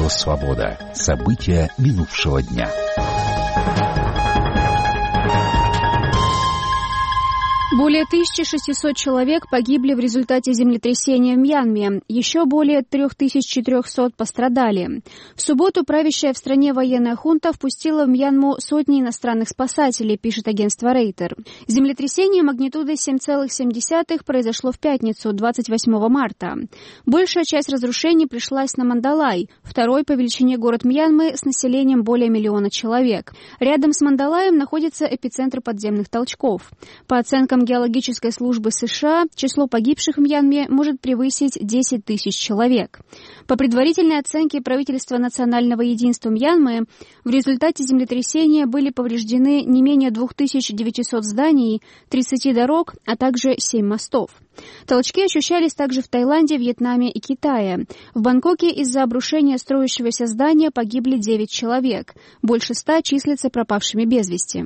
Радио «Свобода». События минувшего дня. Более 1600 человек погибли в результате землетрясения в Мьянме. Еще более 3400 пострадали. В субботу правящая в стране военная хунта впустила в Мьянму сотни иностранных спасателей, пишет агентство Рейтер. Землетрясение магнитудой 7,7 произошло в пятницу, 28 марта. Большая часть разрушений пришлась на Мандалай, второй по величине город Мьянмы с населением более миллиона человек. Рядом с Мандалаем находится эпицентр подземных толчков. По оценкам геологической службы США, число погибших в Мьянме может превысить 10 тысяч человек. По предварительной оценке правительства национального единства Мьянмы, в результате землетрясения были повреждены не менее 2900 зданий, 30 дорог, а также 7 мостов. Толчки ощущались также в Таиланде, Вьетнаме и Китае. В Бангкоке из-за обрушения строящегося здания погибли 9 человек. Больше 100 числятся пропавшими без вести.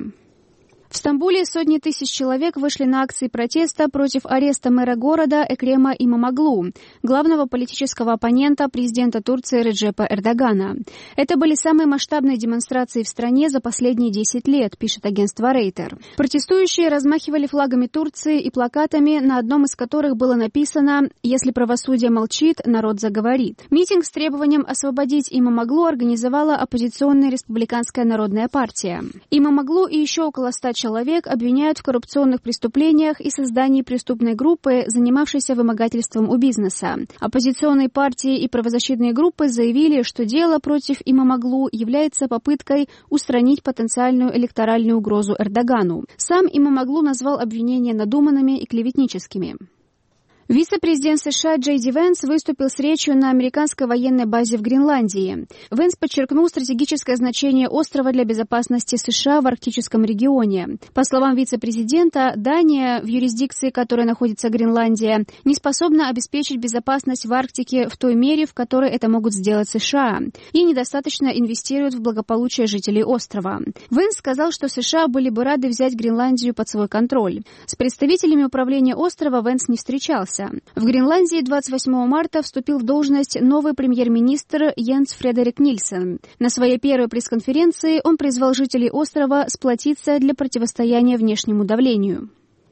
В Стамбуле сотни тысяч человек вышли на акции протеста против ареста мэра города Экрема Имамоглу, главного политического оппонента президента Турции Реджепа Эрдогана. Это были самые масштабные демонстрации в стране за последние 10 лет, пишет агентство Рейтер. Протестующие размахивали флагами Турции и плакатами, на одном из которых было написано «Если правосудие молчит, народ заговорит». Митинг с требованием освободить Имамоглу организовала оппозиционная Республиканская народная партия. Имамоглу и еще около 100 человек обвиняют в коррупционных преступлениях и создании преступной группы, занимавшейся вымогательством у бизнеса. Оппозиционные партии и правозащитные группы заявили, что дело против Имамоглу является попыткой устранить потенциальную электоральную угрозу Эрдогану. Сам Имамоглу назвал обвинения надуманными и клеветническими. Вице-президент США Джей Ди Венс выступил с речью на американской военной базе в Гренландии. Венс подчеркнул стратегическое значение острова для безопасности США в арктическом регионе. По словам вице-президента, Дания, в юрисдикции которой находится Гренландия, не способна обеспечить безопасность в Арктике в той мере, в которой это могут сделать США, и недостаточно инвестируют в благополучие жителей острова. Венс сказал, что США были бы рады взять Гренландию под свой контроль. С представителями управления острова Венс не встречался. В Гренландии 28 марта вступил в должность новый премьер-министр Йенс Фредерик Нильсен. На своей первой пресс-конференции он призвал жителей острова сплотиться для противостояния внешнему давлению.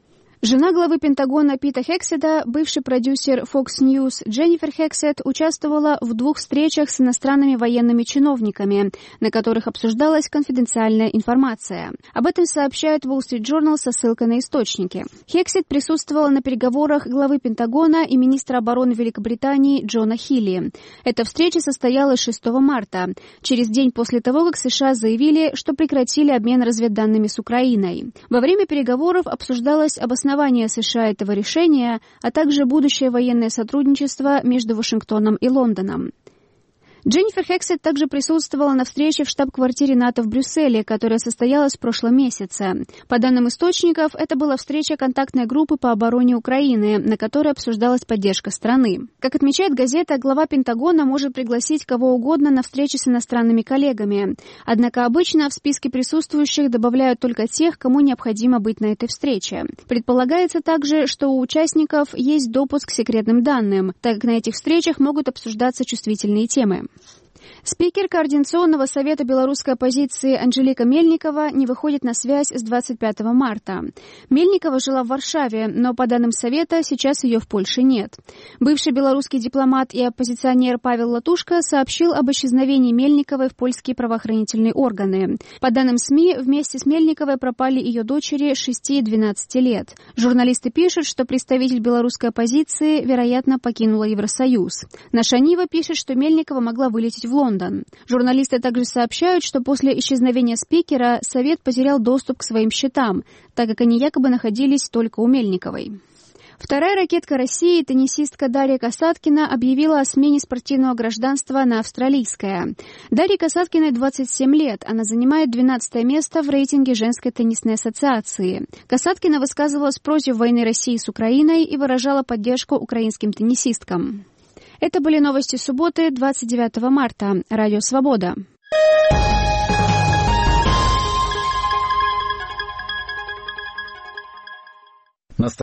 Жена главы Пентагона Пита Хексета, бывший продюсер Fox News Дженнифер Хексет, участвовала в 2 встречах с иностранными военными чиновниками, на которых обсуждалась конфиденциальная информация. Об этом сообщает Wall Street Journal со ссылкой на источники. Хексет присутствовала на переговорах главы Пентагона и министра обороны Великобритании Джона Хилли. Эта встреча состоялась 6 марта, через день после того, как США заявили, что прекратили обмен разведданными с Украиной. Во время переговоров обсуждалось обоснование США этого решения, а также будущее военное сотрудничество между Вашингтоном и Лондоном. Дженнифер Хексет также присутствовала на встрече в штаб-квартире НАТО в Брюсселе, которая состоялась в прошлом месяце. По данным источников, это была встреча контактной группы по обороне Украины, на которой обсуждалась поддержка страны. Как отмечает газета, глава Пентагона может пригласить кого угодно на встречи с иностранными коллегами. Однако обычно в списке присутствующих добавляют только тех, кому необходимо быть на этой встрече. Предполагается также, что у участников есть допуск к секретным данным, так как на этих встречах могут обсуждаться чувствительные темы. Спикер Координационного совета белорусской оппозиции Анжелика Мельникова не выходит на связь с 25 марта. Мельникова жила в Варшаве, но, по данным Совета, сейчас ее в Польше нет. Бывший белорусский дипломат и оппозиционер Павел Латушко сообщил об исчезновении Мельниковой в польские правоохранительные органы. По данным СМИ, вместе с Мельниковой пропали ее дочери 6 и 12 лет. Журналисты пишут, что представитель белорусской оппозиции, вероятно, покинула Евросоюз. Наша Нива пишет, что Мельникова могла вылететь в Лондон. Журналисты также сообщают, что после исчезновения спикера Совет потерял доступ к своим счетам, так как они якобы находились только у Мельниковой. Вторая ракетка России, теннисистка Дарья Касаткина, объявила о смене спортивного гражданства на австралийское. Дарье Касаткиной 27 лет. Она занимает 12 место в рейтинге женской теннисной ассоциации. Касаткина высказывалась против войны России с Украиной и выражала поддержку украинским теннисисткам. Это были новости субботы, 29 марта. Радио «Свобода».